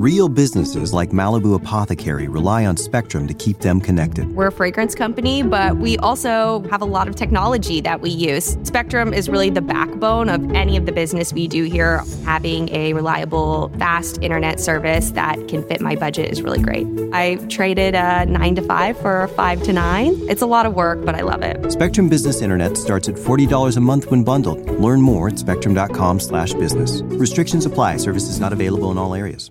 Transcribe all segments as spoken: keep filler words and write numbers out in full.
Real businesses like Malibu Apothecary rely on Spectrum to keep them connected. We're a fragrance company, but we also have a lot of technology that we use. Spectrum is really the backbone of any of the business we do here. Having a reliable, fast internet service that can fit my budget is really great. I traded a nine to five for a five to nine. It's a lot of work, but I love it. Spectrum Business Internet starts at forty dollars a month when bundled. Learn more at spectrum.com slash business. Restrictions apply. Services not available in all areas.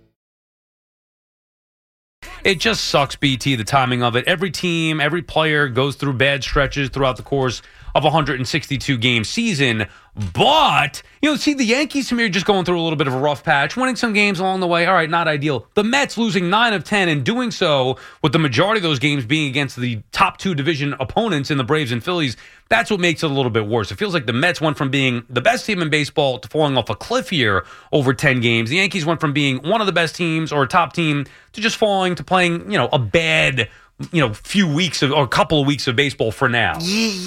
It just sucks, B T, the timing of it. Every team, every player goes through bad stretches throughout the course of a one hundred sixty-two game season. But, you know, see, the Yankees to me are just going through a little bit of a rough patch, winning some games along the way. All right, not ideal. The Mets losing nine of ten and doing so with the majority of those games being against the top two division opponents in the Braves and Phillies. That's what makes it a little bit worse. It feels like the Mets went from being the best team in baseball to falling off a cliff here over ten games. The Yankees went from being one of the best teams or a top team to just falling to playing, you know, a bad, you know, few weeks of, or a couple of weeks of baseball for now.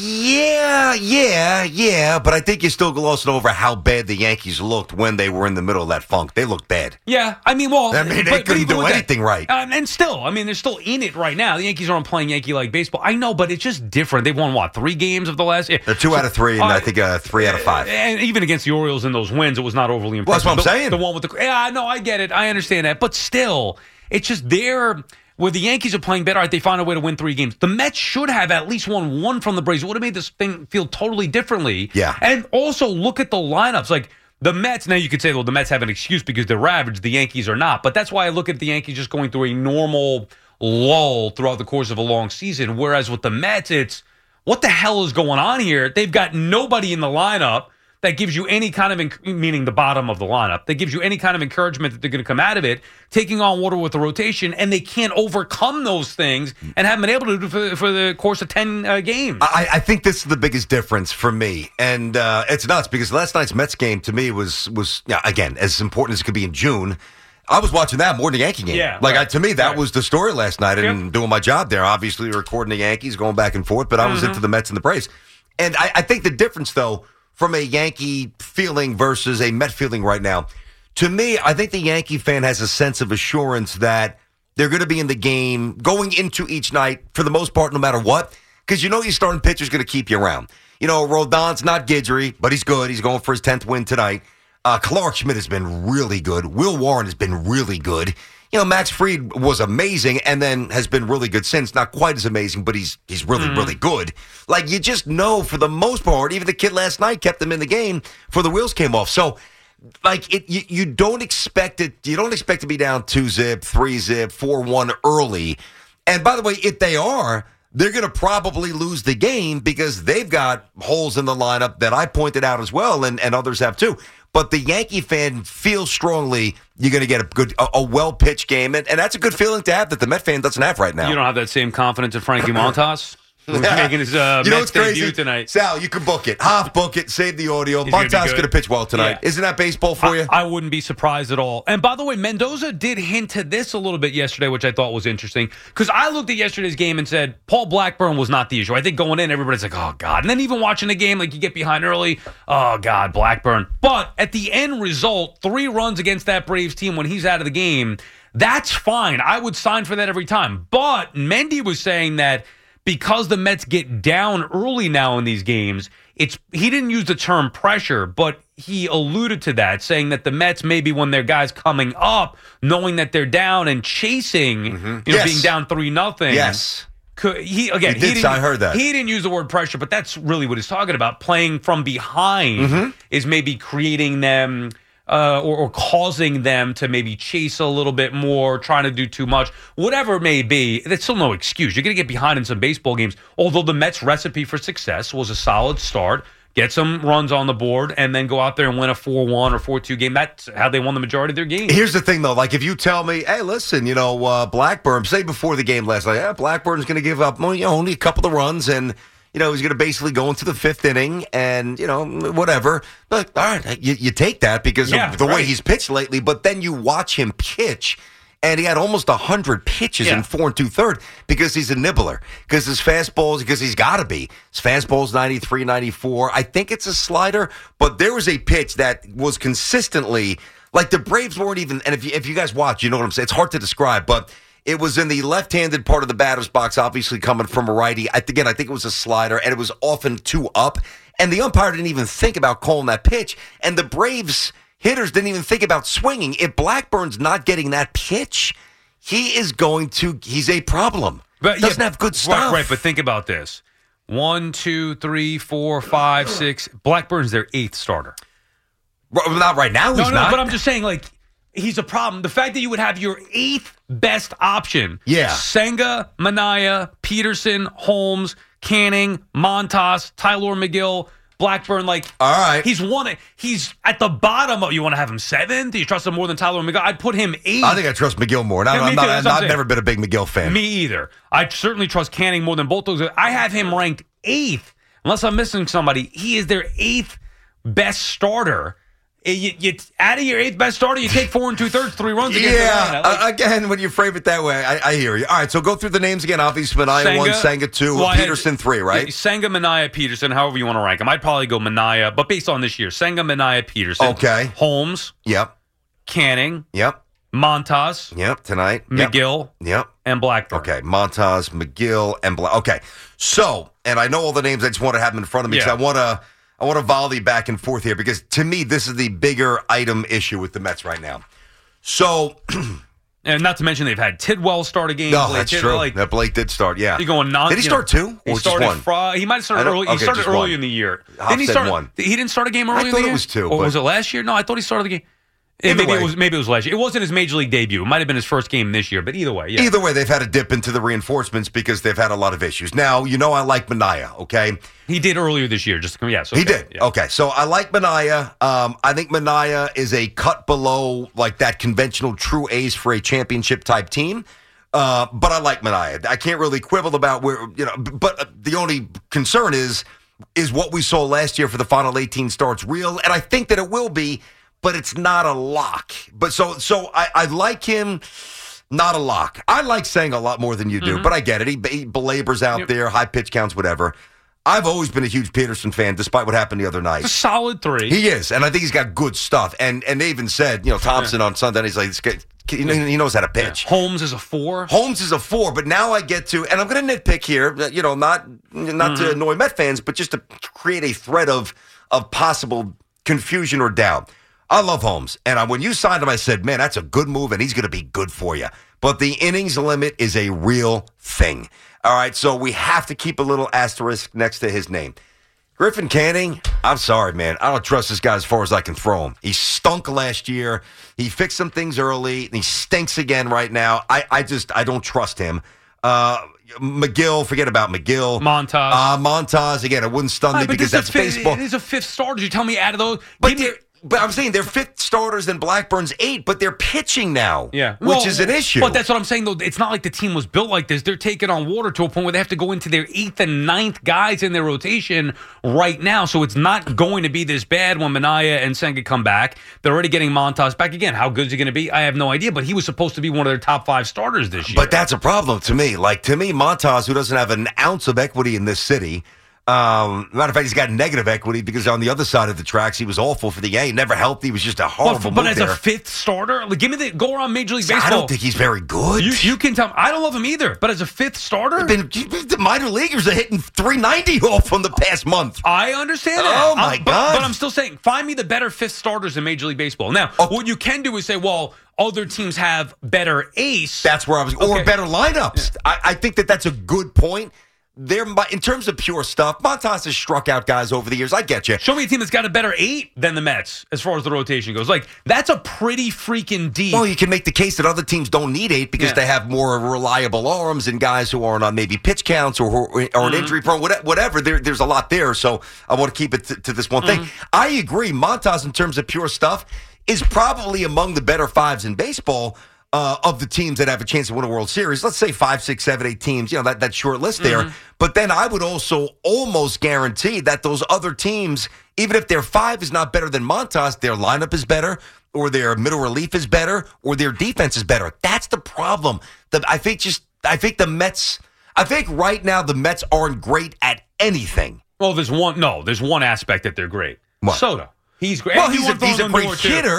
Yeah, yeah, yeah. But I think you're still glossing over how bad the Yankees looked when they were in the middle of that funk. They looked bad. Yeah, I mean, well, I mean, they but, couldn't but do anything that, right. Um, and still, I mean, they're still in it right now. The Yankees aren't playing Yankee-like baseball. I know, but it's just different. They've won, what, three games of the last? They're two so, out of three, and uh, I think uh, three out of five. And even against the Orioles in those wins, it was not overly impressive. Well, that's what I'm the, saying. The one with the, yeah, no, I get it. I understand that. But still, it's just there. Where the Yankees are playing better, right, they find a way to win three games. The Mets should have at least won one from the Braves. It would have made this thing feel totally differently. Yeah. And also look at the lineups. Like the Mets, now you could say, well, the Mets have an excuse because they're ravaged. The Yankees are not. But that's why I look at the Yankees just going through a normal lull throughout the course of a long season. Whereas with the Mets, it's what the hell is going on here? They've got nobody in the lineup that gives you any kind of, enc- meaning the bottom of the lineup, that gives you any kind of encouragement that they're going to come out of it, taking on water with the rotation, and they can't overcome those things and haven't been able to do for, for the course of ten uh, games. I, I think this is the biggest difference for me. And uh, it's nuts because last night's Mets game to me was, was yeah, again, as important as it could be in June. I was watching that more than the Yankee game. Yeah, like right. I, to me, that right. was the story last night and yep. doing my job there. Obviously, recording the Yankees, going back and forth, but I was mm-hmm. into the Mets and the Braves. And I, I think the difference, though, from a Yankee feeling versus a Met feeling right now, to me, I think the Yankee fan has a sense of assurance that they're going to be in the game going into each night for the most part, no matter what, because you know your starting pitcher's going to keep you around. You know, Rodon's not Guidry, but he's good. He's going for his tenth win tonight. Uh, Clark Schmidt has been really good. Will Warren has been really good. You know, Max Fried was amazing and then has been really good since. Not quite as amazing, but he's he's really, mm. really good. Like, you just know for the most part, even the kid last night kept them in the game before the wheels came off. So, like, it, you, you don't expect it. You don't expect to be down two zip, three zip, four one early. And by the way, if they are, they're going to probably lose the game because they've got holes in the lineup that I pointed out as well, and, and others have too. But the Yankee fan feels strongly you're going to get a good, a, a well-pitched game, and, and that's a good feeling to have that the Met fan doesn't have right now. You don't have that same confidence in Frankie Montas? Who's making his uh, you know Mets what's crazy? debut tonight. Sal, you can book it. Half book it, save the audio. Montas going to pitch well tonight. Yeah. Isn't that baseball for you? I, I wouldn't be surprised at all. And by the way, Mendoza did hint to this a little bit yesterday, which I thought was interesting. Because I looked at yesterday's game and said, Paul Blackburn was not the issue. I think going in, everybody's like, oh, God. And then even watching the game, like you get behind early, oh, God, Blackburn. But at the end result, three runs against that Braves team when he's out of the game, that's fine. I would sign for that every time. But Mendy was saying that because the Mets get down early now in these games, it's he didn't use the term pressure, but he alluded to that, saying that the Mets, maybe when their guys coming up, knowing that they're down and chasing, mm-hmm. you know, yes. being down three nothing. Yes. Could, he again. He did, he didn't, I heard that. He didn't use the word pressure, but that's really what he's talking about. Playing from behind mm-hmm. is maybe creating them. Uh, or, or causing them to maybe chase a little bit more, trying to do too much, whatever it may be. That's still no excuse. You're going to get behind in some baseball games. Although the Mets' recipe for success was a solid start, get some runs on the board, and then go out there and win a four one or four two game. That's how they won the majority of their games. Here's the thing, though. Like, if you tell me, hey, listen, you know, uh, Blackburn, say before the game last night, yeah, Blackburn's going to give up well, you know, only a couple of runs, and you know, he's going to basically go into the fifth inning and, you know, whatever. But, all right, you, you take that because yeah, of the right. way he's pitched lately. But then you watch him pitch, and he had almost one hundred pitches yeah. in four and two-thirds because he's a nibbler. Because his fastballs, because he's got to be. His fastball's ninety-three, ninety-four. I think it's a slider, but there was a pitch that was consistently Like the Braves weren't even, and if you, if you guys watch, you know what I'm saying. It's hard to describe, but it was in the left-handed part of the batter's box, obviously coming from a righty. I, again, I think it was a slider, and it was often two up. And the umpire didn't even think about calling that pitch. And the Braves hitters didn't even think about swinging. If Blackburn's not getting that pitch, he is going to, he's a problem. But, Doesn't yeah, have good stuff. Right, right, but think about this. One, two, three, four, five, six. Blackburn's their eighth starter. Well, not right now, he's no, no, not. But I'm just saying, like, he's a problem. The fact that you would have your eighth best option. Yeah. Senga, Minaya, Peterson, Holmes, Canning, Montas, Tyler McGill, Blackburn, like, all right. He's one. He's at the bottom of. You want to have him seventh? Do you trust him more than Tyler McGill? I'd put him eighth. I think I trust McGill more. Now, Yeah, I'm me not, too. I'm That's what I'm not, I've saying. never been a big McGill fan. Me either. I certainly trust Canning more than both those. I have him ranked eighth. Unless I'm missing somebody, he is their eighth best starter. You, you out of your eighth best starter, you take four and two thirds, three runs against Yeah, Atlanta. Like, uh, again, when you frame it that way, I, I hear you. All right, so go through the names again. Obviously, Minaya one, Senga two, well, I had- Peterson three, right? yeah, Senga, Minaya, Peterson, however you want to rank them. I'd probably go Minaya, but based on this year, Senga, Minaya, Peterson. Okay. Holmes, Yep, Canning, yep, Montas, yep. Tonight, yep. McGill, Yep. and Blackburn. Okay, Montas, McGill, and Black. Okay, so, and I know all the names. I just want to have them in front of me because Yeah. I want to. I want to volley back and forth here because to me, this is the bigger item issue with the Mets right now. So, And not to mention they've had Tidwell start a game. no, Blake that's Tidwell, true. Like, that Blake did start. Yeah, You're going non. Did he you start know, two He or just started one? Fri- he might have I started don't- early. He okay, started just early one. in the year. Hoff Didn't he said start? one. He didn't start a game early I in thought the it year. was two, Or but- was it last year? No, I thought he started the game. Eh, Either maybe way. it was. Maybe it was last year. It wasn't his major league debut. It might have been his first game this year. But either way, yeah. Either way, they've had a dip into the reinforcements because they've had a lot of issues. Now, you know I like Minaya, okay? He did earlier this year. Just to come. Yes, He okay, did. yeah. Okay, so I like Minaya. Um, I think Minaya is a cut below like that conventional true ace for a championship type team. Uh, but I like Minaya. I can't really quibble about where, you know, but uh, the only concern is, is what we saw last year for the final eighteen starts real? And I think that it will be, but it's not a lock. But so, so I, I like him. Not a lock. I like saying a lot more than you do, Mm-hmm. but I get it. He, he belabors out Yep. there, high pitch counts, whatever. I've always been a huge Peterson fan, despite what happened the other night. It's a solid three. He is, and I think he's got good stuff. And and they even said, you know, Thompson on Sunday, he's like, this guy, he he knows how to pitch. Holmes is a four. Holmes is a four, but now I get to, and I'm going to nitpick here, you know, not not Mm-hmm. to annoy Met fans, but just to create a thread of of possible confusion or doubt. I love Holmes, and I, when you signed him, I said, man, that's a good move, and he's going to be good for you. But the innings limit is a real thing. All right, so we have to keep a little asterisk next to his name. Griffin Canning, I'm sorry, man. I don't trust this guy as far as I can throw him. He stunk last year. He fixed some things early, and he stinks again right now. I, I just, I don't trust him. Uh, McGill, forget about McGill. Montas. Uh, Montas, again, it wouldn't stun Ah, me but because this that's is fifth, baseball. It is a fifth starter. Did you tell me out of those? But Give me- they're, but I'm saying they're fifth starters and Blackburn's eight, but they're pitching now, Yeah, which Well, is an issue. But that's what I'm saying, though. It's not like the team was built like this. They're taking on water to a point where they have to go into their eighth and ninth guys in their rotation right now. So it's not going to be this bad when Minaya and Senga come back. They're already getting Montas back again. How good is he going to be? I have no idea. But he was supposed to be one of their top five starters this year. But that's a problem to me. Like, to me, Montas, who doesn't have an ounce of equity in this city, um, matter of fact, he's got negative equity because on the other side of the tracks, he was awful for the Yankees. Never helped. He was just a horrible But, but move as there. a fifth starter, like, give me the go around Major League See, Baseball. I don't think he's very good. you, you can tell me. I don't love him either. But as a fifth starter, Been- the minor leaguers are hitting three ninety off from the past month. I understand that. Oh, my I'm- but, God. But I'm still saying, find me the better fifth starters in Major League Baseball. Now, Oh. what you can do is say, well, other teams have better ace. That's where I was, or Okay. better lineups. I, I think that that's a good point. There, in terms of pure stuff, Montas has struck out guys over the years. I get you. Show me a team that's got a better eight than the Mets as far as the rotation goes. Like, that's a pretty freaking deep. Well, you can make the case that other teams don't need eight because Yeah. they have more reliable arms and guys who aren't on maybe pitch counts or, or, or an Mm-hmm. injury prone, whatever. whatever. There, there's a lot there, so I want to keep it to, to this one thing. Mm-hmm. I agree. Montas, in terms of pure stuff, is probably among the better fives in baseball. Uh, of the teams that have a chance to win a World Series, let's say five, six, seven, eight teams, you know, that, that short list there. Mm-hmm. But then I would also almost guarantee that those other teams, even if their five is not better than Montas, their lineup is better, or their middle relief is better, or their defense is better. That's the problem. The, I think just, I think the Mets, I think right now the Mets aren't great at anything. Well, there's one. No, there's one aspect that they're great. What? Soto. He's great. Well, And he he's won a, he's a Ballon great d'Or, too. hitter, Yeah.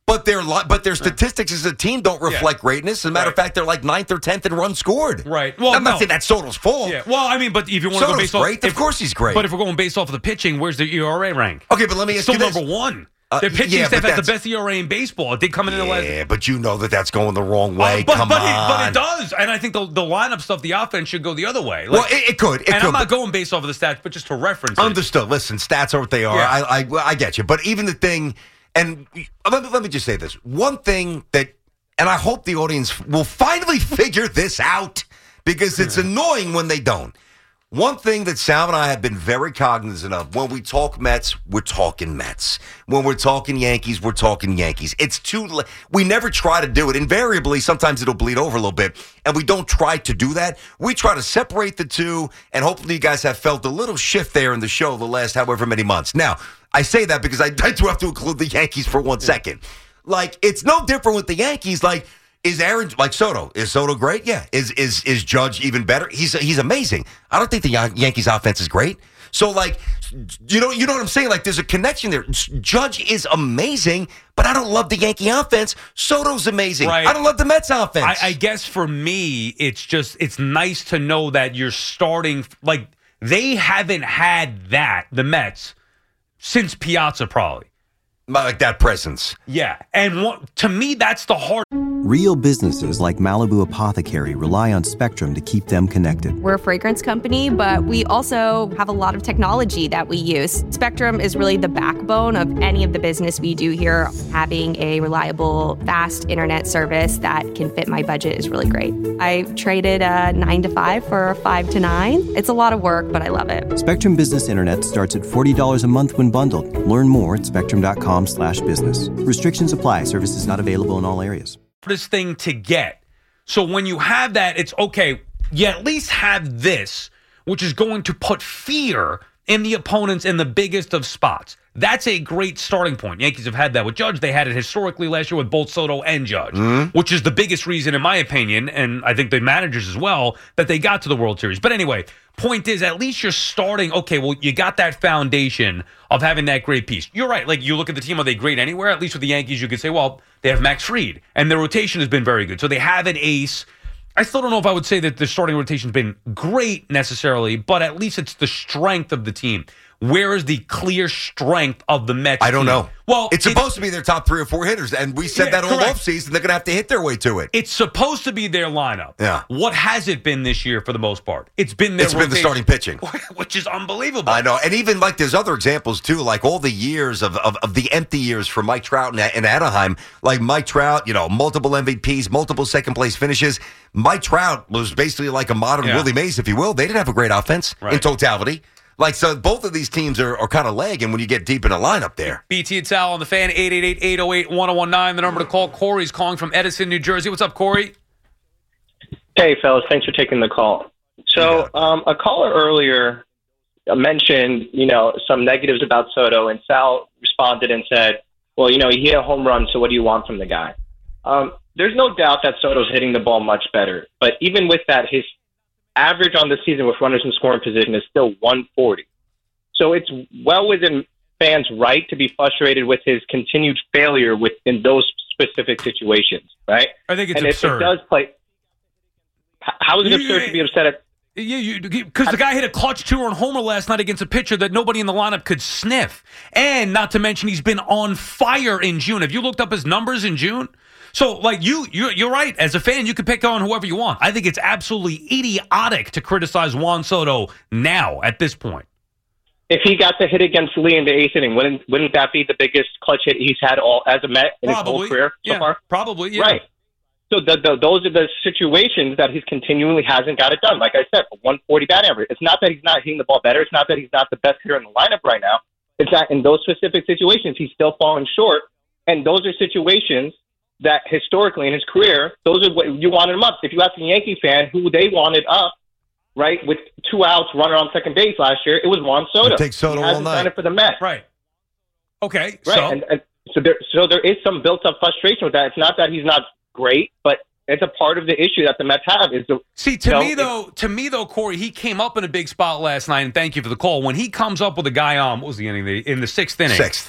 But their li- but their statistics as a team don't reflect yeah. greatness. As a matter right. of fact, they're like ninth or tenth in runs scored. Right. Well, I'm no. not saying that's Soto's fault. Yeah. Well, I mean, but if you want to go based great. off, if, of course he's great. But if we're going based off of the pitching, where's the E R A rank? Okay, but let me it's ask still you this. number one. Uh, Their pitching yeah, staff has that's, the best E R A in baseball. It did come in yeah, the last. Yeah, but you know that that's going the wrong way. Uh, but, Come but on. It, but it does, and I think the, the lineup stuff, the offense should go the other way. Like, well, it, it could. It and could, I'm not going based off of the stats, but just to reference it. Understood. Listen, stats are what they are. Yeah. I, I I get you. But even the thing, and let me, let me just say this. One thing that, and I hope the audience will finally figure this out because it's annoying when they don't. One thing that Sal and I have been very cognizant of, when we talk Mets, we're talking Mets. When we're talking Yankees, we're talking Yankees. It's too late. We never try to do it. Invariably, sometimes it'll bleed over a little bit, and we don't try to do that. We try to separate the two, and hopefully you guys have felt a little shift there in the show the last however many months. Now, I say that because I, I do have to include the Yankees for one second. Like, it's no different with the Yankees. Like, Is Aaron like Soto? Is Soto great? Yeah. Is is is Judge even better? He's he's amazing. I don't think the Yankees offense is great. So like, you know you know what I'm saying? Like, there's a connection there. Judge is amazing, but I don't love the Yankee offense. Soto's amazing. Right. I don't love the Mets offense. I, I guess for me, it's just it's nice to know that you're starting like they haven't had that the Mets since Piazza probably. Like that presence. Yeah, and what, to me, that's the hard. Real businesses like Malibu Apothecary rely on Spectrum to keep them connected. We're a fragrance company, but we also have a lot of technology that we use. Spectrum is really the backbone of any of the business we do here. Having a reliable, fast internet service that can fit my budget is really great. I traded a nine to five for a five to nine. It's a lot of work, but I love it. Spectrum Business Internet starts at forty dollars a month when bundled. Learn more at spectrum.com slash business. Restrictions apply. Services not available in all areas. This thing to get. So when you have that, it's okay. You at least have this, which is going to put fear in the opponents in the biggest of spots. That's a great starting point. Yankees have had that with Judge. They had it historically last year with both Soto and Judge, mm-hmm. which is the biggest reason, in my opinion, and I think the managers as well, that they got to the World Series. But anyway, point is, at least you're starting, okay, well, you got that foundation of having that great piece. You're right. Like, you look at the team, are they great anywhere? At least with the Yankees, you could say, well, they have Max Fried, and their rotation has been very good. So they have an ace. I still don't know if I would say that the starting rotation has been great necessarily, but at least it's the strength of the team. Where is the clear strength of the Mets I don't team? know. Well, it's supposed to be their top three or four hitters, and we said yeah, that all correct. offseason. They're going to have to hit their way to it. It's supposed to be their lineup. Yeah. What has it been this year for the most part? It's been their It's been the starting pitching. Which is unbelievable. I know. And even like there's other examples too, like all the years of, of, of the empty years for Mike Trout in, in Anaheim. Like Mike Trout, you know, multiple M V Ps, multiple second place finishes. Mike Trout was basically like a modern yeah. Willie Mays, if you will. They didn't have a great offense right. in totality. Like, so both of these teams are, are kind of lagging when you get deep in a lineup there. B T and Sal on the Fan, eight eight eight, eight oh eight, one oh one nine, the number to call. Corey's calling from Edison, New Jersey. What's up, Corey? Hey, fellas. Thanks for taking the call. So um, a caller earlier mentioned, you know, some negatives about Soto, and Sal responded and said, well, you know, he hit a home run, so what do you want from the guy? Um, there's no doubt that Soto's hitting the ball much better. But even with that, his average on the season with runners in scoring position is still one forty. So it's well within fans' right to be frustrated with his continued failure within those specific situations, right? I think it's and absurd. And if it does play, how is it you, absurd to be upset at? Yeah, because the guy hit a clutch two-run homer last night against a pitcher that nobody in the lineup could sniff. And not to mention he's been on fire in June. Have you looked up his numbers in June? So, like, you, you, you're right. As a fan, you can pick on whoever you want. I think it's absolutely idiotic to criticize Juan Soto now at this point. If he got to hit against Lee in the eighth inning, wouldn't wouldn't that be the biggest clutch hit he's had all as a Met in probably. his whole career so yeah, far? Probably, yeah. Right. So the, the, those are the situations that he's continually hasn't got it done. Like I said, one forty bat average. It's not that he's not hitting the ball better. It's not that he's not the best hitter in the lineup right now. It's that in those specific situations, he's still falling short. And those are situations that historically in his career, those are what you wanted him up. If you ask a Yankee fan who they wanted up, right, with two outs, runner on second base last year, it was Juan Soto. It takes Soto he all hasn't night. done it for the Mets. Right. Okay. Right. So, and, and so there, so there is some built-up frustration with that. It's not that he's not great, but it's a part of the issue that the Mets have. Is the see to you know, me though, to me though, Corey, he came up in a big spot last night, and thank you for the call. When he comes up with a guy on, what was the inning? In the sixth inning. Sixth.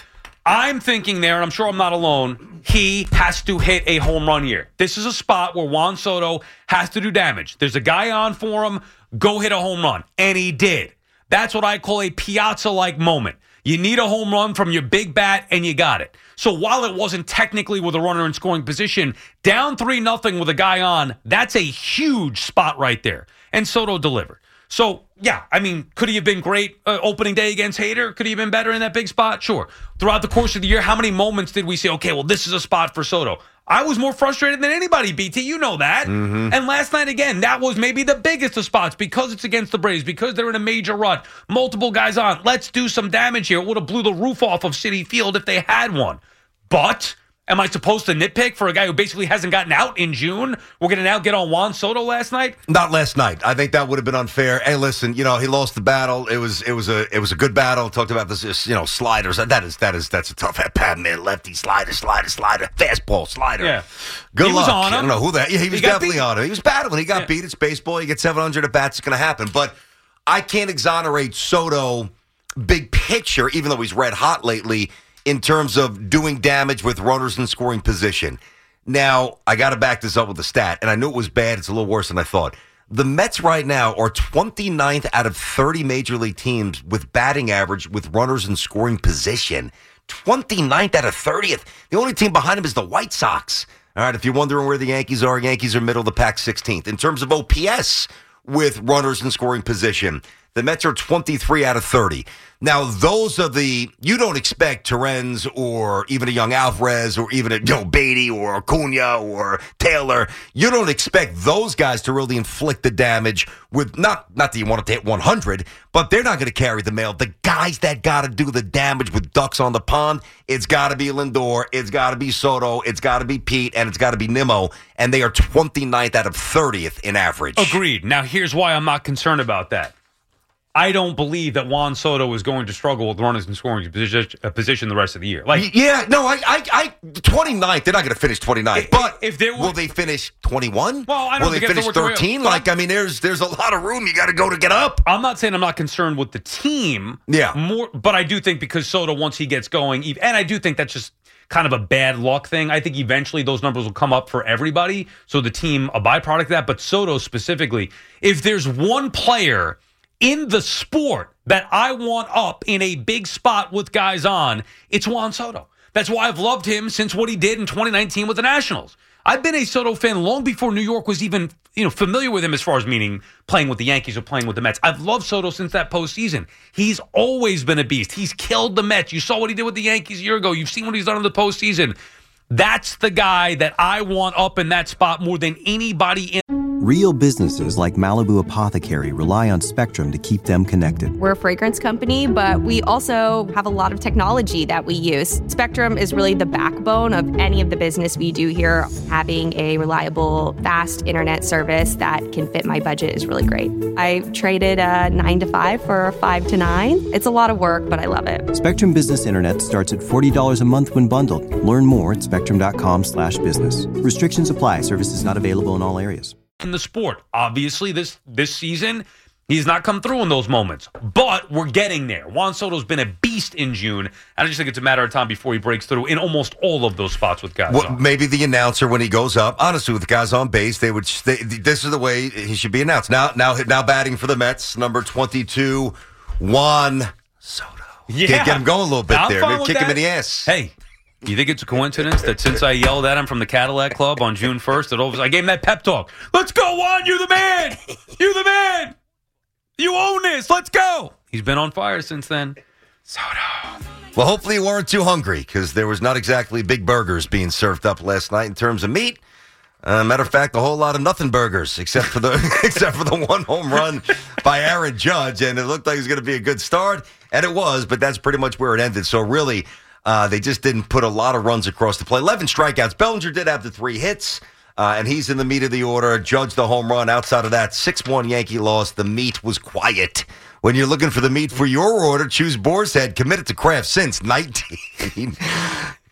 I'm thinking there, and I'm sure I'm not alone, he has to hit a home run here. This is a spot where Juan Soto has to do damage. There's a guy on for him, go hit a home run. And he did. That's what I call a Piazza-like moment. You need a home run from your big bat, and you got it. So while it wasn't technically with a runner in scoring position, down three nothing with a guy on, that's a huge spot right there. And Soto delivered. So, yeah, I mean, could he have been great uh, opening day against Hader? Could he have been better in that big spot? Sure. Throughout the course of the year, how many moments did we say, okay, well, this is a spot for Soto? I was more frustrated than anybody, B T. You know that. Mm-hmm. And last night, again, that was maybe the biggest of spots because it's against the Braves, because they're in a major rut. Multiple guys on. Let's do some damage here. It would have blew the roof off of Citi Field if they had one. But am I supposed to nitpick for a guy who basically hasn't gotten out in June? We're going to now get on Juan Soto last night? Not last night. I think that would have been unfair. Hey, listen, you know, he lost the battle. It was it was a it was a good battle. Talked about this, you know, sliders. That is that is that's a tough at pat man. Lefty, slider, slider, slider, fastball, slider. Yeah. Good he luck. Was on him. I don't know who that. Yeah, he was he definitely beat. on him. He was battling. He got yeah. beat. It's baseball. You get seven hundred at bats. It's going to happen. But I can't exonerate Soto big picture, even though he's red hot lately, in terms of doing damage with runners in scoring position. Now, I got to back this up with a stat, and I knew it was bad. It's a little worse than I thought. The Mets right now are twenty-ninth out of thirty major league teams with batting average with runners in scoring position. twenty-ninth out of thirtieth. The only team behind them is the White Sox. All right, if you're wondering where the Yankees are, Yankees are middle of the pack, sixteenth. In terms of O P S with runners in scoring position, the Mets are twenty-three out of thirty. Now, those are the, you don't expect Terrence or even a young Alvarez or even a Joe Beatty or Acuna or Taylor. You don't expect those guys to really inflict the damage with, not, not that you want to hit one hundred, but they're not going to carry the mail. The guys that got to do the damage with ducks on the pond, it's got to be Lindor, it's got to be Soto, it's got to be Pete, and it's got to be Nimmo, and they are twenty-ninth out of thirtieth in average. Agreed. Now, here's why I'm not concerned about that. I don't believe that Juan Soto is going to struggle with runners in scoring position, uh, position the rest of the year. Like, yeah, no, I, I, I twenty-ninth. They're not going to finish twenty-ninth, but if there were, will they finish twenty-one? Well, I don't will they finish thirteen? Like, I mean, there's there's a lot of room. You got to go to get up. I'm not saying I'm not concerned with the team. Yeah, more, but I do think because Soto, once he gets going, and I do think that's just kind of a bad luck thing. I think eventually those numbers will come up for everybody. So the team, a byproduct of that, but Soto specifically, if there's one player in the sport that I want up in a big spot with guys on, it's Juan Soto. That's why I've loved him since what he did in twenty nineteen with the Nationals. I've been a Soto fan long before New York was even, you know, familiar with him as far as meaning playing with the Yankees or playing with the Mets. I've loved Soto since that postseason. He's always been a beast. He's killed the Mets. You saw what he did with the Yankees a year ago. You've seen what he's done in the postseason. That's the guy that I want up in that spot more than anybody in. Real businesses like Malibu Apothecary rely on Spectrum to keep them connected. We're a fragrance company, but we also have a lot of technology that we use. Spectrum is really the backbone of any of the business we do here. Having a reliable, fast internet service that can fit my budget is really great. I traded a nine to five for a five to nine. It's a lot of work, but I love it. Spectrum Business Internet starts at forty dollars a month when bundled. Learn more at spectrum.com slash business. Restrictions apply. Services not available in all areas. In the sport, obviously, this this season, he's not come through in those moments. But we're getting there. Juan Soto's been a beast in June. I just think it's a matter of time before he breaks through in almost all of those spots with guys well, on. Maybe the announcer, when he goes up, honestly, with the guys on base, they would. They, this is the way he should be announced. Now, now, now, batting for the Mets, number twenty-two, Juan Soto. Yeah, get, get him going a little bit I'm there. fine Maybe kick that. him in the ass. Hey. You think it's a coincidence that since I yelled at him from the Cadillac Club on June first, that all of a sudden I gave him that pep talk? Let's go, Juan. You're the man. You're the man. You own this. Let's go. He's been on fire since then. Soto. Well, hopefully you weren't too hungry because there was not exactly big burgers being served up last night in terms of meat. Uh, matter of fact, a whole lot of nothing burgers except for the except for the one home run by Aaron Judge, and it looked like it was going to be a good start, and it was, but that's pretty much where it ended. So really, Uh, they just didn't put a lot of runs across the play. eleven strikeouts. Bellinger did have the three hits, uh, and he's in the meat of the order. Judge the home run. Outside of that, six one Yankee loss. The meat was quiet. When you're looking for the meat for your order, choose Boar's Head. Committed to craft since nineteen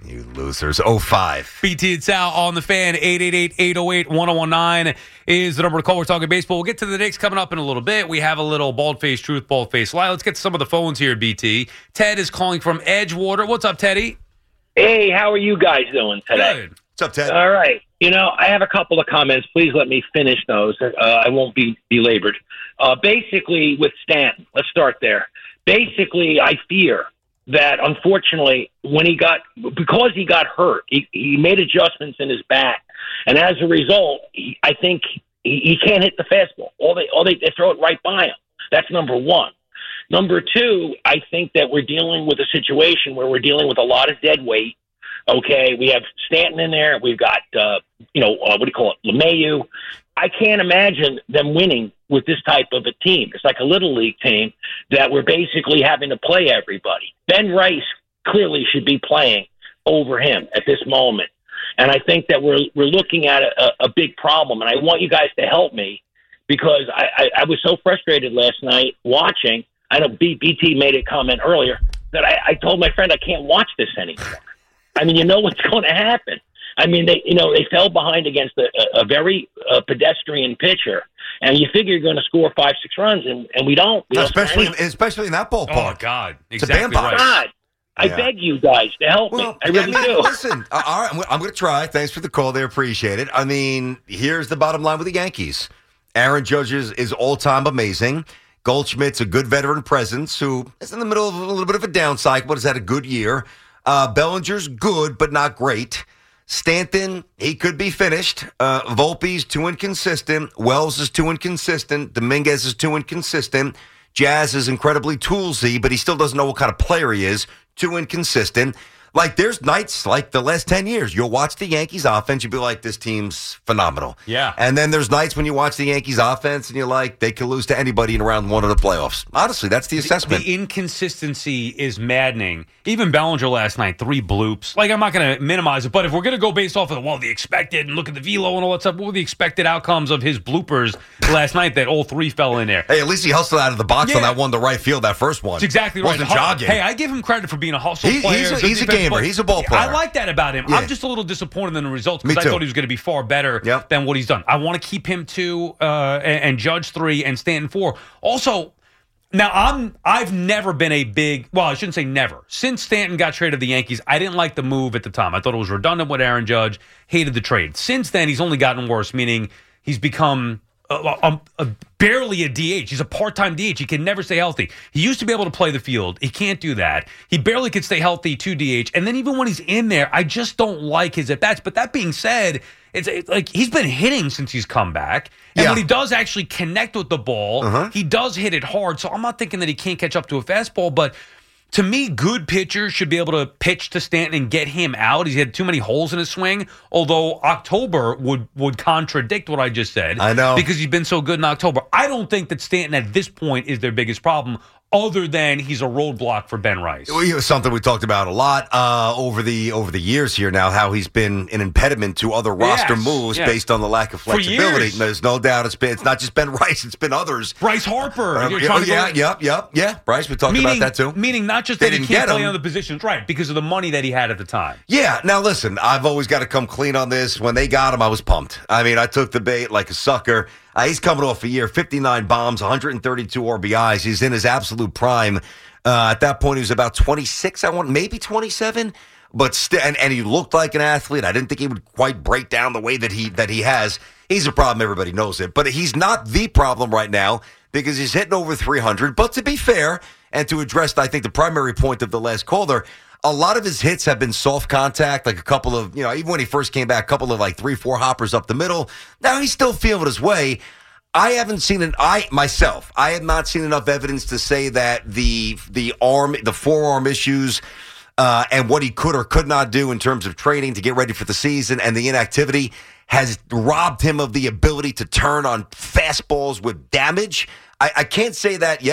You losers. oh five. B T and Sal on the Fan. eight eight eight, eight oh eight, one oh one nine is the number to call. We're talking baseball. We'll get to the Knicks coming up in a little bit. We have a little bald-faced truth, bald-faced lie. Let's get to some of the phones here, B T. Ted is calling from Edgewater. What's up, Teddy? Hey, how are you guys doing today? Good. What's up, Ted? All right. You know, I have a couple of comments. Please let me finish those. Uh, I won't be belabored. Uh, basically, with Stanton, let's start there. Basically, I fear that, unfortunately, when he got, because he got hurt, he, he made adjustments in his bat. And as a result, he, I think he, he can't hit the fastball. All they, all they, they throw it right by him. That's number one. Number two, I think that we're dealing with a situation where we're dealing with a lot of dead weight. Okay, we have Stanton in there. We've got, uh, you know, uh, what do you call it, LeMahieu. I can't imagine them winning with this type of a team. It's like a little league team that we're basically having to play everybody. Ben Rice clearly should be playing over him at this moment. And I think that we're we're looking at a, a big problem. And I want you guys to help me because I, I, I was so frustrated last night watching. I know B, BT made a comment earlier that I, I told my friend I can't watch this anymore. I mean, you know what's going to happen. I mean, they you know they fell behind against a, a very uh, pedestrian pitcher, and you figure you're going to score five, six runs, and, and we don't. We especially don't especially in that ballpark. Oh, God. It's a Exactly bandbox. right. God, I Yeah. beg you guys to help Well, me. I really yeah, do. Listen, uh, all right, I'm, I'm going to try. Thanks for the call. They appreciate it. I mean, here's the bottom line with the Yankees. Aaron Judge is, is all-time amazing. Goldschmidt's a good veteran presence who is in the middle of a little bit of a down cycle, but has had a good year. Uh, Bellinger's good, but not great. Stanton, he could be finished. Uh, Volpe's too inconsistent. Wells is too inconsistent. Dominguez is too inconsistent. Jazz is incredibly toolsy, but he still doesn't know what kind of player he is. Too inconsistent. Like, there's nights, like the last ten years, you'll watch the Yankees offense, you'll be like, this team's phenomenal. Yeah. And then there's nights when you watch the Yankees offense and you're like, they can lose to anybody in round one of the playoffs. Honestly, that's the assessment. The inconsistency is maddening. Even Bellinger last night, three bloops. Like, I'm not going to minimize it, but if we're going to go based off of, well, the expected and look at the velo and all that stuff, what were the expected outcomes of his bloopers last night that all three fell in there? Hey, at least he hustled out of the box Yeah. on that one to right field, that first one. That's exactly right. Wasn't Hu- jogging. Hey, I give him credit for being a hustle He- player. he's a- good he's a defensive gamer. player. He's a ball player. I like that about him. Yeah. I'm just a little disappointed in the results Me because I too. thought he was going to be far better Yep. than what he's done. I want to keep him two uh, and, and Judge three and Stanton four. Also, now I'm I've never been a big well, I shouldn't say never. Since Stanton got traded to the Yankees, I didn't like the move at the time. I thought it was redundant with Aaron Judge. Hated the trade. Since then, he's only gotten worse. Meaning he's become a, a, a, barely a D H. He's a part-time D H. He can never stay healthy. He used to be able to play the field. He can't do that. He barely could stay healthy to D H. And then even when he's in there, I just don't like his at-bats. But that being said, it's, it's like he's been hitting since he's come back. And Yeah. when he does actually connect with the ball, Uh-huh. he does hit it hard. So I'm not thinking that he can't catch up to a fastball, but to me, good pitchers should be able to pitch to Stanton and get him out. He's had too many holes in his swing, although October would, would contradict what I just said. I know. Because he's been so good in October. I don't think that Stanton at this point is their biggest problem, other than he's a roadblock for Ben Rice. Well, it was something we talked about a lot uh, over the over the years here now, how he's been an impediment to other roster Yes, moves yes. based on the lack of For flexibility. years. There's no doubt it's been it's not just Ben Rice, it's been others. Bryce Harper. Uh, You're yeah, trying to go- yeah, yep, yep, yeah. Bryce, we talked meaning, about that too. Meaning not just They that he didn't can't get play him. on the positions, right, because of the money that he had at the time. Yeah. Now, listen, I've always got to come clean on this. When they got him, I was pumped. I mean, I took the bait like a sucker. Uh, he's coming off a year, fifty-nine bombs, one hundred thirty-two R B Is. He's in his absolute prime. Uh, at that point, he was about twenty-six, I want, maybe twenty-seven. But st- and, and he looked like an athlete. I didn't think he would quite break down the way that he that he has. He's a problem. Everybody knows it. But he's not the problem right now because he's hitting over three hundred. But to be fair, and to address, I think, the primary point of the last caller, a lot of his hits have been soft contact, like a couple of, you know, even when he first came back, a couple of like three, four hoppers up the middle. Now he's still feeling his way. I haven't seen an I myself. I have not seen enough evidence to say that the the arm, the forearm issues, uh, and what he could or could not do in terms of training to get ready for the season and the inactivity has robbed him of the ability to turn on fastballs with damage. I, I can't say that yet.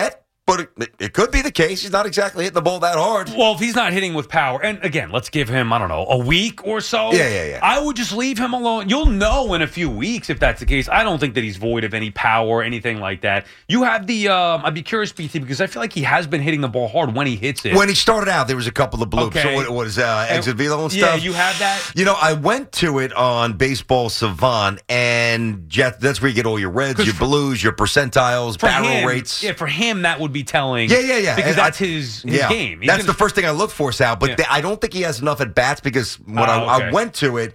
but it, it could be the case. He's not exactly hitting the ball that hard. Well, if he's not hitting with power, and again, let's give him, I don't know, a week or so. Yeah, yeah, yeah. I would just leave him alone. You'll know in a few weeks if that's the case. I don't think that he's void of any power or anything like that. You have the, um, I'd be curious, B T, because I feel like he has been hitting the ball hard when he hits it. When he started out, there was a couple of bloops. Okay. So what, what is uh, exit velo and Yeah, stuff? you have that. You know, I went to it on Baseball Savant, and Jeff, that's where you get all your reds, your for, blues, your percentiles, barrel him, rates. Yeah, for him, that would be telling. Yeah, yeah, yeah. Because And that's I, his, his yeah, game. He's that's gonna, the first thing I look for, Sal. But yeah. th- I don't think he has enough at bats because when Oh, I, okay. I went to it,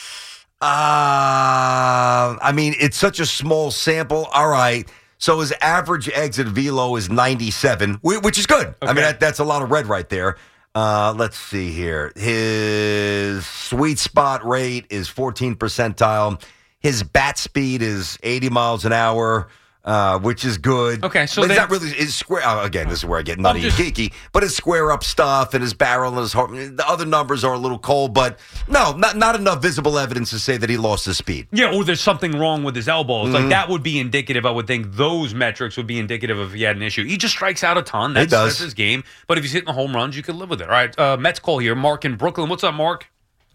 uh, I mean, it's such a small sample. All right. So his average exit velo is ninety-seven, whi- which is good. I Okay. mean, that, that's a lot of red right there. Uh, let's see here. His sweet spot rate is fourteen percentile. His bat speed is eighty miles an hour, uh, which is good. Okay, so but it's then- not really his square. Uh, again, this is where I get nutty just- and geeky. But his square up stuff and his barrel and his heart. The other numbers are a little cold, but no, not not enough visible evidence to say that he lost his speed. Yeah, or there's something wrong with his elbows. Mm-hmm. Like, that would be indicative. I would think those metrics would be indicative of if he had an issue. He just strikes out a ton. That's, does. that's his game. But if he's hitting the home runs, you could live with it. All right, uh, Mets call here. Mark in Brooklyn. What's up, Mark?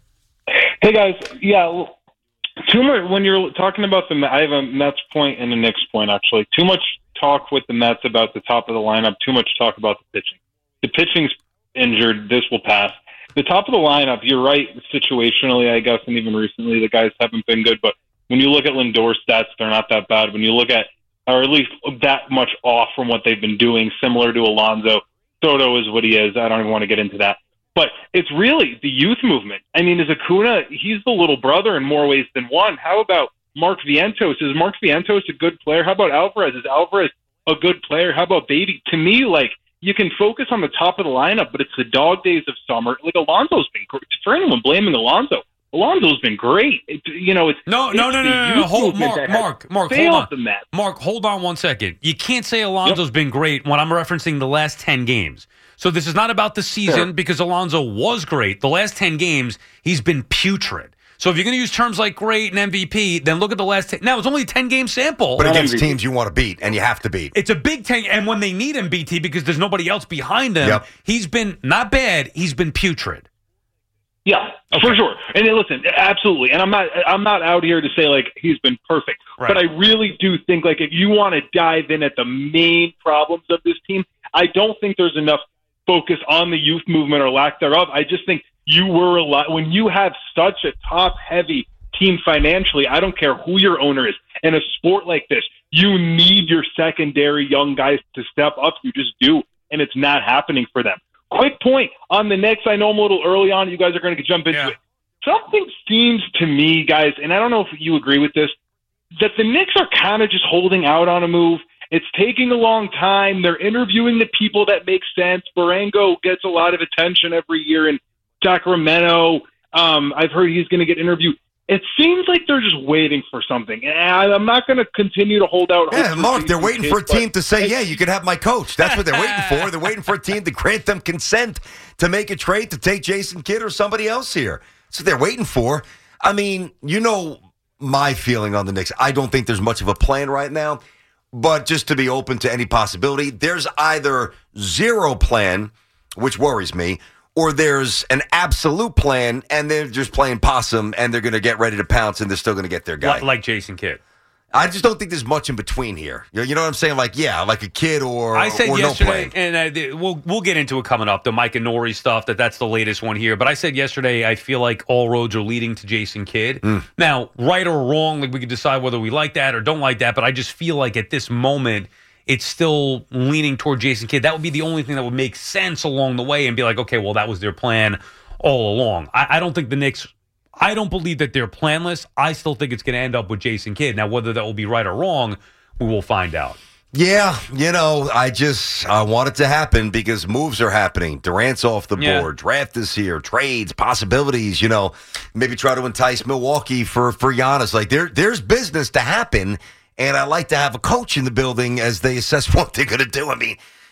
Hey guys, yeah, well, too much when you're talking about the. I have a Mets point and a Knicks point actually. Too much talk with the Mets about the top of the lineup. Too much talk about the pitching. The pitching's injured. This will pass. The top of the lineup, you're right. Situationally, I guess, and even recently, the guys haven't been good. But when you look at Lindor's stats, they're not that bad. When you look at, or at least that much off from what they've been doing, similar to Alonso. Soto is what he is. I don't even want to get into that. But it's really the youth movement. I mean, is Acuna, he's the little brother in more ways than one. How about Mark Vientos? Is Mark Vientos a good player? How about Alvarez? Is Alvarez a good player? How about Beatty? To me, like, you can focus on the top of the lineup, but it's the dog days of summer. Like, Alonso's been great. For anyone blaming Alonso, Alonso's been great. It, you know, it's No, it's no, no, the no, no, no. youth Hold, movement Mark, that has Mark, Mark, hold failed on. the Mets. Mark, hold on one second. You can't say Alonso's been great when I'm referencing the last ten games. So this is not about the season Sure. because Alonso was great. The last ten games, he's been putrid. So if you're going to use terms like great and M V P, then look at the last ten. Now, it's only a ten-game sample. But Not against M V P. teams you want to beat, and you have to beat. It's a big ten, and when they need him, B T, because there's nobody else behind him, Yep. he's been not bad. He's been putrid. Yeah, Okay. for sure. And then, listen, absolutely. And I'm not I'm not out here to say like he's been perfect, Right. but I really do think like if you want to dive in at the main problems of this team, I don't think there's enough focus on the youth movement or lack thereof. I just think you were a lot when you have such a top heavy team financially. I don't care who your owner is. In a sport like this, you need your secondary young guys to step up. You just do, and it's not happening for them. Quick point on the Knicks. I know I'm a little early on. You guys are going to jump into Yeah. it. Something seems to me, guys, and I don't know if you agree with this, that the Knicks are kind of just holding out on a move. It's taking a long time. They're interviewing the people that make sense. Barango gets a lot of attention every year in Sacramento. Um, I've heard he's going to get interviewed. It seems like they're just waiting for something. And I, I'm not going to continue to hold out. Yeah, hope Mark, for they're these waiting kids, for a team but- to say, yeah, you can have my coach. That's what they're waiting for. They're waiting for a team to grant them consent to make a trade to take Jason Kidd or somebody else here. That's what they're waiting for. I mean, you know my feeling on the Knicks. I don't think there's much of a plan right now, but just to be open to any possibility, there's either zero plan, which worries me, or there's an absolute plan and they're just playing possum and they're going to get ready to pounce and they're still going to get their guy. Like, like Jason Kidd. I just don't think there's much in between here. You know, you know what I'm saying? Like, yeah, like a kid or, I said or yesterday, no plan. and uh, th- we'll we'll get into it coming up. The Mike and Nori stuff. That that's the latest one here. But I said yesterday, I feel like all roads are leading to Jason Kidd. Mm. Now, right or wrong, like we could decide whether we like that or don't like that. But I just feel like at this moment, it's still leaning toward Jason Kidd. That would be the only thing that would make sense along the way, and be like, okay, well, that was their plan all along. I, I don't think the Knicks. I don't believe that they're planless. I still think it's going to end up with Jason Kidd. Now, whether that will be right or wrong, we will find out. Yeah, you know, I just I want it to happen because moves are happening. Durant's off the Yeah. board. Draft is here. Trades, possibilities, you know. Maybe try to entice Milwaukee for, for Giannis. Like, there, there's business to happen, and I like to have a coach in the building as they assess what they're going to do. I mean,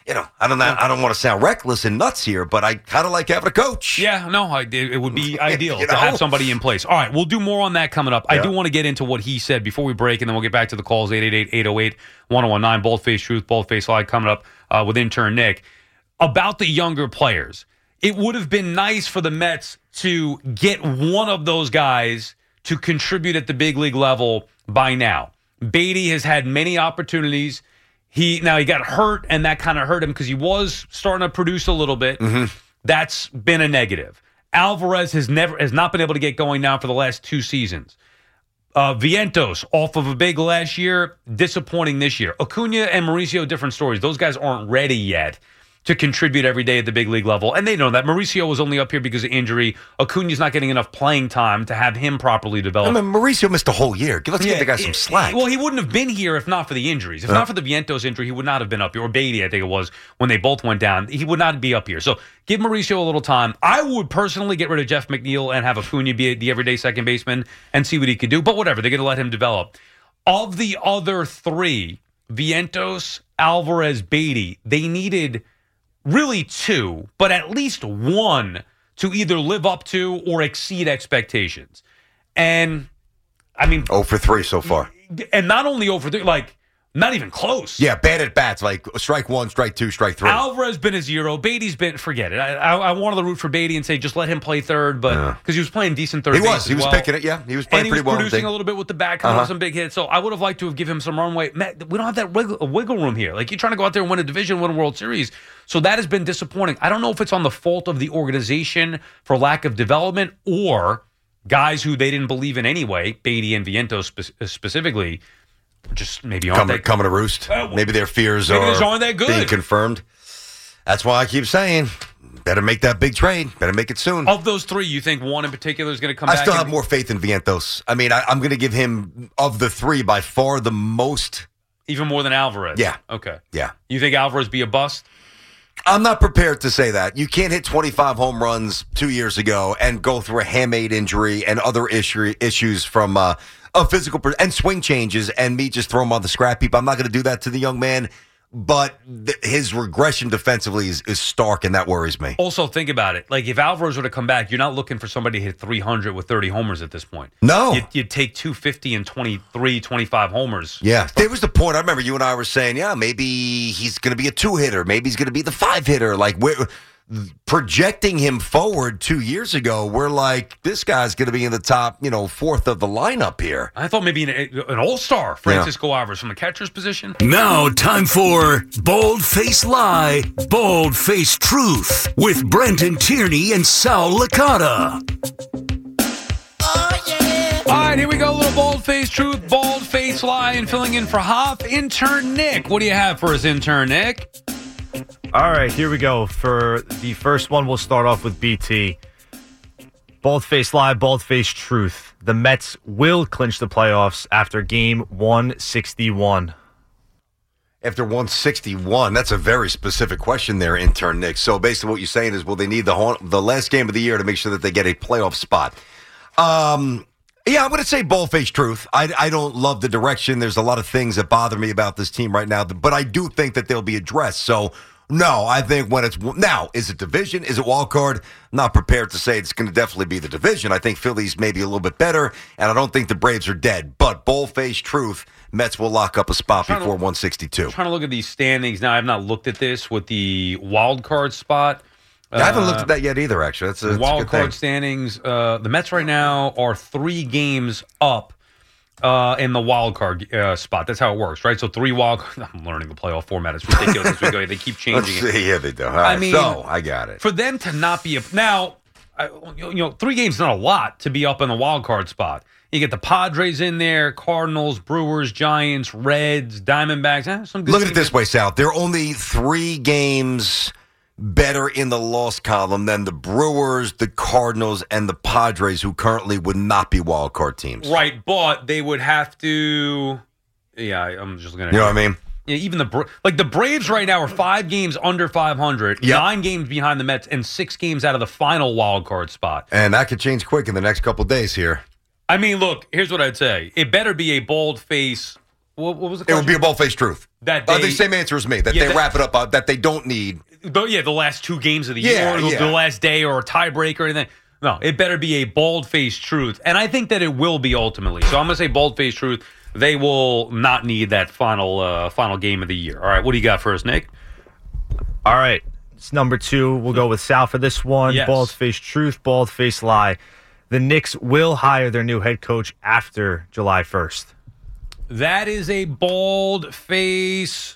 you know, I don't know, I don't want to sound reckless and nuts here, but I kind of like having a coach. Yeah, no, I, it would be ideal You to know? have somebody in place. All right, we'll do more on that coming up. I Yeah. do want to get into what he said before we break, and then we'll get back to the calls, eight eight eight, eight oh eight, one oh one nine, Bold-Faced Truth, Bold-Faced Lie coming up uh, with intern Nick. About the younger players, it would have been nice for the Mets to get one of those guys to contribute at the big league level by now. Beatty has had many opportunities. He now he got hurt, and that kind of hurt him because he was starting to produce a little bit. Mm-hmm. That's been a negative. Alvarez has never has not been able to get going now for the last two seasons. Uh, Vientos, off of a big last year, disappointing this year. Acuna and Mauricio, different stories. Those guys aren't ready yet to contribute every day at the big league level. And they know that. Mauricio was only up here because of injury. Acuna's not getting enough playing time to have him properly develop. I mean, Mauricio missed a whole year. Let's give the guy some slack. Well, he wouldn't have been here if not for the injuries. If Uh. not for the Vientos injury, he would not have been up here. Or Beatty, I think it was, when they both went down. He would not be up here. So give Mauricio a little time. I would personally get rid of Jeff McNeil and have Acuna be the everyday second baseman and see what he could do. But whatever, they're going to let him develop. Of the other three, Vientos, Alvarez, Beatty, they needed really two, but at least one to either live up to or exceed expectations. And, I mean... oh for three so far. And not only over three, like, not even close. Yeah, bad at bats, like strike one, strike two, strike three. Alvarez been a zero. Beatty's been, forget it. I, I, I wanted to root for Beatty and say just let him play third, but Yeah. because he was playing decent third He base was. as He was well. picking it, yeah. He was playing And he pretty was well. producing They- a little bit with the back, coming Uh-huh. with some big hits. So I would have liked to have given him some runway. Matt, we don't have that wiggle, wiggle room here. Like, you're trying to go out there and win a division, win a World Series. So that has been disappointing. I don't know if it's on the fault of the organization for lack of development or guys who they didn't believe in anyway, Beatty and Vientos spe- specifically, just maybe aren't Coming, that coming to roost. Uh, maybe their fears maybe are those aren't that good. being confirmed. That's why I keep saying, better make that big trade. Better make it soon. Of those three, you think one in particular is going to come I back? still and- have more faith in Vientos. I mean, I, I'm going to give him, of the three, by far the most. Even more than Alvarez? Yeah. Okay. Yeah. You think Alvarez be a bust? I'm not prepared to say that. You can't hit twenty-five home runs two years ago and go through a hamate injury and other issue, issues from uh, a physical per- and swing changes and me just throw him on the scrap heap. I'm not going to do that to the young man, but th- his regression defensively is, is stark, and that worries me. Also, think about it. Like, if Alvarez were to come back, you're not looking for somebody to hit three hundred with thirty homers at this point. No. You'd, you'd take two fifty and twenty-three, twenty-five homers. Yeah, there was the point. I remember you and I were saying, yeah, maybe he's going to be a two hitter. Maybe he's going to be the five hitter. Like, we're projecting him forward two years ago. We're like, this guy's going to be in the top, you know, fourth of the lineup here. I thought maybe an, an all-star, Francisco Alvarez, from the catcher's position. Now, time for Bold Face Lie, Bold Face Truth with Brenton Tierney and Sal Licata. All right, here we go. A little bold-faced truth, bold-faced lie, and filling in for Hoff, intern Nick. What do you have for us, intern Nick? All right, here we go. For the first one, we'll start off with B T. Bold-faced lie, bold-faced truth. The Mets will clinch the playoffs after game one sixty-one. After one sixty-one, that's a very specific question there, intern Nick. So basically what you're saying is, will they need the whole, the last game of the year to make sure that they get a playoff spot? Um, yeah, I'm going to say bold-faced truth. I, I don't love the direction. There's a lot of things that bother me about this team right now, but I do think that they'll be addressed. So, no, I think when it's now, is it division? Is it wild card? I'm not prepared to say it's going to definitely be the division. I think Philly's maybe a little bit better, and I don't think the Braves are dead. But bold-faced truth, Mets will lock up a spot before to, one sixty-two. I'm trying to look at these standings now. I have not looked at this with the wild card spot. I haven't looked Uh, at that yet either, actually. That's a, that's a wild good card thing. standings. Uh, the Mets right now are three games up uh, in the wild card uh, spot. That's how it works, right? So three wild. I'm learning the playoff format. It's ridiculous as we go. They keep changing Let's it. see. Yeah, they do. All I right, mean, so I got it. For them to not be a now, I, you know, three games is not a lot to be up in the wild card spot. You get the Padres in there, Cardinals, Brewers, Giants, Reds, Diamondbacks. Eh, some good Look at it teams. this way, Sal. They're only three games better in the loss column than the Brewers, the Cardinals, and the Padres, who currently would not be wild card teams. Right, but they would have to. Yeah, I'm just gonna. You know what I mean? Yeah, even the Bra- like the Braves right now are five games under five hundred, Yep. nine games behind the Mets, and six games out of the final wild card spot. And that could change quick in the next couple of days here. I mean, look, here's what I'd say: it better be a bold face What, what was the It question? would be a bold-faced truth. That uh, they- the same answer as me, that Yeah, they that- wrap it up, uh, that they don't need. But yeah, the last two games of the Yeah, year, or the, yeah. the last day, or a tiebreaker, or anything. No, it better be a bald-faced truth, and I think that it will be ultimately. So I'm going to say bald-faced truth. They will not need that final uh, final game of the year. All right, what do you got for us, Nick? All right. It's number two. We'll go with Sal for this one. Yes. Bald-faced truth, bald-faced lie. The Knicks will hire their new head coach after July first. That is a bald-face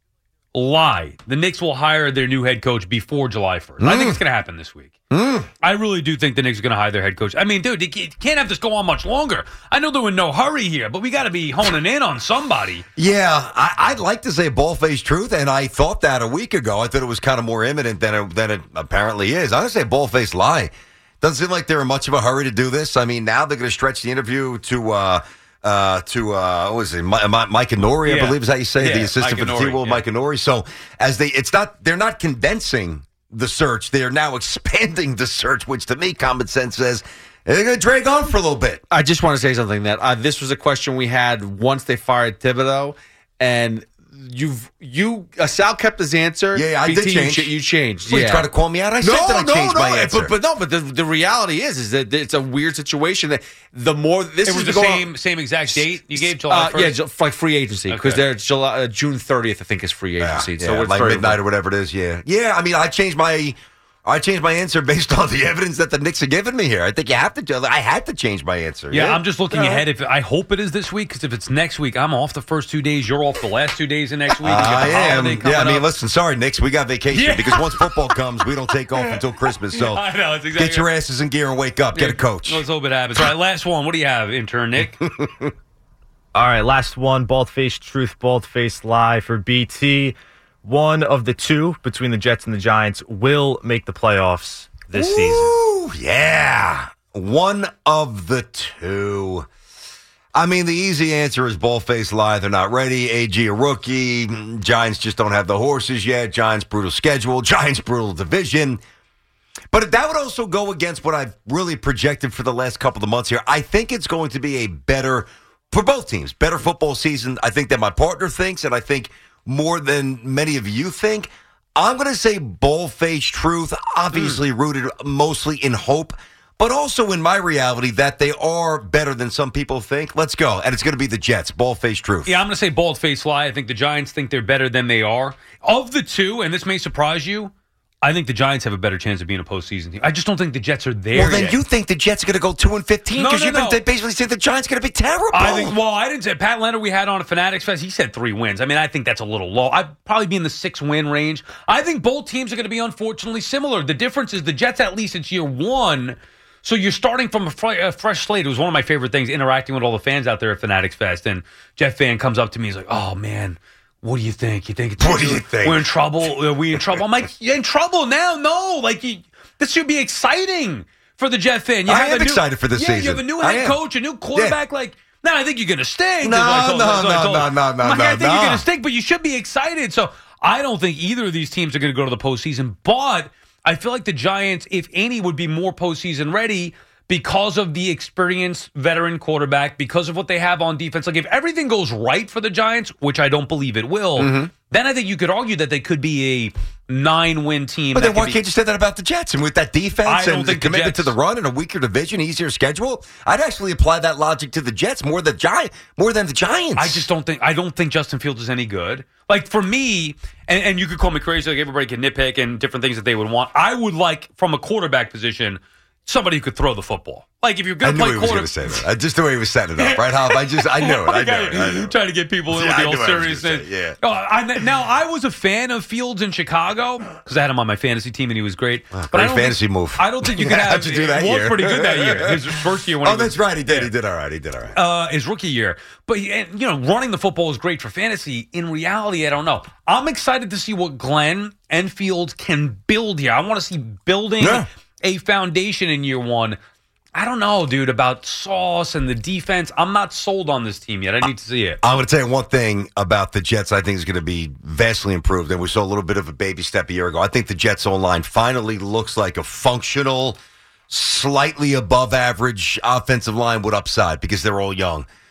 lie. The Knicks will hire their new head coach before July first. I think it's going to happen this week. Mm. I really do think the Knicks are going to hire their head coach. I mean, dude, you can't have this go on much longer. I know they're in no hurry here, but we got to be honing in on somebody. Yeah, I, I'd like to say bald-faced truth, and I thought that a week ago. I thought it was kind of more imminent than it, than it apparently is. I'm going to say bald-faced lie. Doesn't seem like they're in much of a hurry to do this. I mean, now they're going to stretch the interview to uh, uh, to uh, what was it, Mi- Mi- Mike Inori, I Yeah. believe is how you say it, Yeah, the assistant Mike for the Inori, T-Wolves, yeah. Mike Inori. So as they, it's not they're not condensing the search; they are now expanding the search, which to me, common sense says they're going to drag on for a little bit. I just want to say something that uh, this was a question we had once they fired Thibodeau, and you've you uh, Sal kept his answer. Yeah, I B T, did you change. ch- You changed. What, you yeah. trying to call me out? I said no, that I no, changed no, my answer. But, but no, but the, the reality is, is that it's a weird situation. That the more this It was is the going same same exact date you gave July Uh, first? yeah, ju- like free agency because Okay. they're July, uh, June thirtieth. I think is free Yeah, agency. yeah, so it's like very midnight or whatever it is. Yeah, yeah. I mean, I changed my, I changed my answer based on the evidence that the Knicks are giving me here. I think you have to. do I had to change my answer. Yeah, I'm just looking Yeah. ahead. If I hope it is this week, because if it's next week, I'm off the first two days. You're off the last two days of next week. You got I the am. holiday coming Yeah, I mean, up. listen, sorry, Knicks, we got vacation Yeah. because once football comes, we don't take off until Christmas. So I know, it's exactly get your asses in gear and wake up. Get a coach. Let's hope it happens. All right, last one. What do you have, intern Nick? All right, last one. Bald-faced truth, bald-faced lie for B T. One of the two between the Jets and the Giants will make the playoffs this season. Ooh, yeah. One of the two. I mean, the easy answer is ball-faced lie. They're not ready. A G a rookie. Giants just don't have the horses yet. Giants brutal schedule. Giants brutal division. But that would also go against what I've really projected for the last couple of months here. I think it's going to be a better, for both teams, better football season. I think that my partner thinks, and I think more than many of you think. I'm going to say ball-faced truth, obviously rooted mostly in hope, but also in my reality that they are better than some people think. Let's go. And it's going to be the Jets, ball-faced truth. Yeah, I'm going to say bald-faced lie. I think the Giants think they're better than they are. Of the two, and this may surprise you, I think the Giants have a better chance of being a postseason team. I just don't think the Jets are there Well, then yet. you think the Jets are going to go two and fifteen No, because no, you've been no. they basically said the Giants are going to be terrible. I think. Well, I didn't say Pat Leonard. We had on a Fanatics Fest. He said three wins. I mean, I think that's a little low. I'd probably be in the six win range. I think both teams are going to be unfortunately similar. The difference is the Jets, at least it's year one, so you're starting from a, fr- a fresh slate. It was one of my favorite things, interacting with all the fans out there at Fanatics Fest. And Jeff Van comes up to me. He's like, "Oh man, what do you think? You think it's What do you think? we're in trouble? Are we in trouble?" I'm like, "You're in trouble now? No, like you, this should be exciting for the Jet fan. You I have am a new, excited for this yeah, season. You have a new I head am. coach, a new quarterback. Like, no, I think you're going to stink. No, That's what I told- no, that's what I no, told- no, no, no, I'm like, no, I think no. you're going to stink, but you should be excited. So I don't think either of these teams are going to go to the postseason. But I feel like the Giants, if any, would be more postseason ready because of the experienced veteran quarterback, because of what they have on defense. Like, if everything goes right for the Giants, which I don't believe it will, Mm-hmm. then I think you could argue that they could be a nine-win team. But that then why could be- can't you say that about the Jets? And with that defense I don't and the think the commitment to Jets- the run and a weaker division, easier schedule, I'd actually apply that logic to the Jets more than Giant, more than the Giants. I just don't think I don't think Justin Fields is any good. Like for me, and, and you could call me crazy, like everybody can nitpick and different things that they would want. I would like from a quarterback position somebody who could throw the football. Like if you're I going to knew play he was going quarterback, to say that. Uh, Just the way he was setting it up, right, Hop? I just, I knew it. I knew it. I knew it. Trying to get people in Yeah, I with the knew old what I was gonna seriousness. say, yeah. Oh, I, now I was a fan of Fields in Chicago because I had him on my fantasy team and he was great. but I great don't fantasy think, move. I don't think you can How'd have. you do that He was year? pretty good that year. His first year when Oh, he was, that's right. He did. He did all right. He did all right. uh, his rookie year. But, and, you know, running the football is great for fantasy. In reality, I don't know. I'm excited to see what Glenn and Fields can build here. I want to see building Yeah. a foundation in year one. I don't know, dude, about Sauce and the defense. I'm not sold on this team yet. I need to see it. I'm going to tell you one thing about the Jets I think is going to be vastly improved, and we saw a little bit of a baby step a year ago. I think the Jets O-line finally looks like a functional, slightly above average offensive line with upside because they're all young.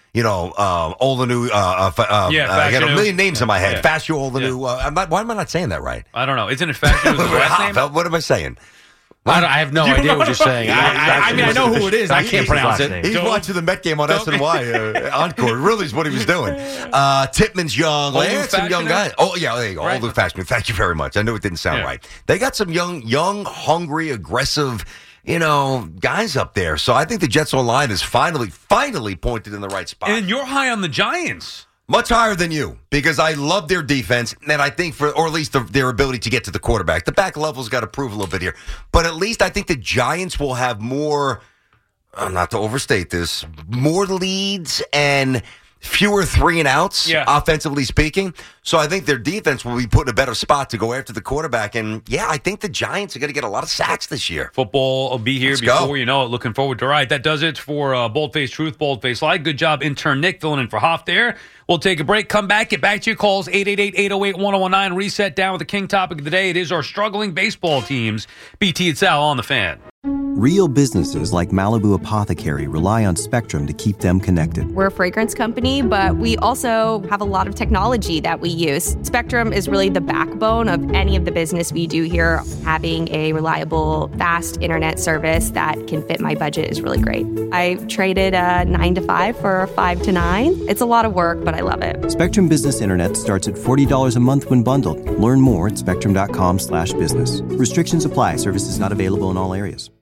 you know, uh, Olanu. Uh, uh, uh, Yeah, uh, I got a Fashanu. million names in my head. Yeah. Fashu Olanu. Uh, I'm not, why am I not saying that right? I don't know. Isn't it Fashion? Was his last name? What am I saying? I, don't- I have no You idea don't what you're saying. I, I, I mean, I know who it is. I can't pronounce it. He's Don't- watching the Met game on S N Y uh, Encore. Really is what he was doing. Uh, Titman's young. Olu They had some young Fashanu? guys. Oh, yeah, there you go. Right. Olu Fashanu. Thank you very much. I knew it didn't sound Yeah. right. They got some young, young, hungry, aggressive, you know, guys up there. So I think the Jets online is finally, finally pointed in the right spot. And you're high on the Giants. Much higher than you, because I love their defense, and I think for, or at least the, their ability to get to the quarterback. The back level's got to prove a little bit here, but at least I think the Giants will have more. Uh, not to overstate this, more leads and fewer three and outs, Yeah. offensively speaking. So I think their defense will be put in a better spot to go after the quarterback. And yeah, I think the Giants are going to get a lot of sacks this year. Football will be here Let's before go. you know it. Looking forward to it. All right, that does it for uh, Boldface Truth, Boldface Lie. Good job, intern Nick, filling in for Hoff there. We'll take a break, come back, get back to your calls, eight eight eight, eight oh eight, one oh one nine. Reset down with the king topic of the day. It is our struggling baseball teams. B T and Sal on the Fan. Real businesses like Malibu Apothecary rely on Spectrum to keep them connected. We're a fragrance company, but we also have a lot of technology that we use. Spectrum is really the backbone of any of the business we do here. Having a reliable, fast internet service that can fit my budget is really great. I traded a nine to five for a five to nine. It's a lot of work, but I love it. Spectrum Business Internet starts at forty dollars a month when bundled. Learn more at spectrum dot com slash business. Restrictions apply. Services not available in all areas.